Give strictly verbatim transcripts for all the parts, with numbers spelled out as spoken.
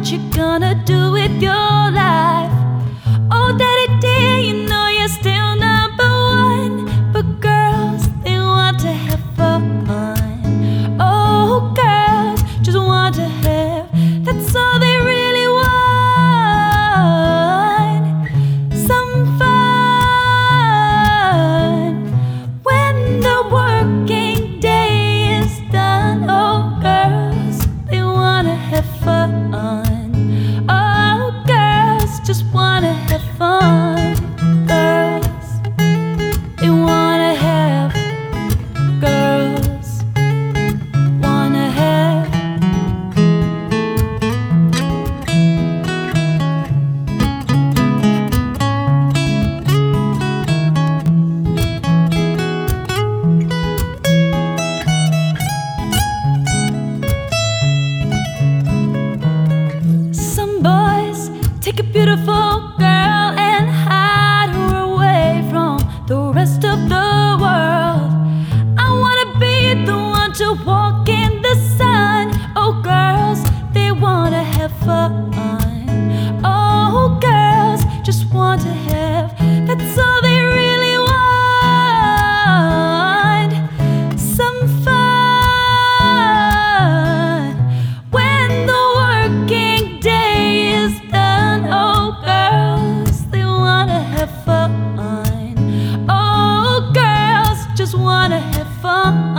what you gonna do with your life? Oh, daddy dear, you know you're still number one. But girls, they want to have fun. Oh, girls just want to have, that's all they really want. Some fun when the working day is done. Oh, girls, they wanna have fun. Oh, girls just wanna have fun. Girls, they wanna have, girls wanna have. Some boys take a beautiful girl and hide her away from the rest of the world. I wanna be the one to walk in the sun. Oh, girls, they wanna have fun. Oh, girls just want to have, that's all they really want. Some fun when the working day is done. Oh, girls, they wanna have fun. Oh, girls just wanna have fun.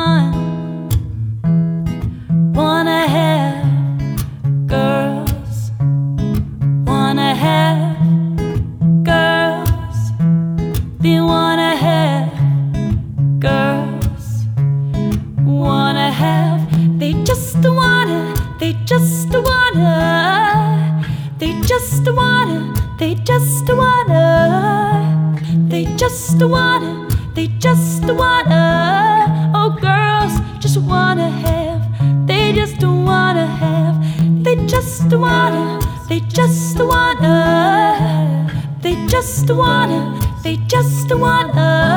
Wanna have, girls wanna have, girls they wanna have, girls wanna have. They just wanna, they just wanna, they just wanna, they just wanna, they just wanna, they just wanna. Oh, girls just wanna have, they just wanna have, they just wanna, they just wanna, they just wanna, they just wanna.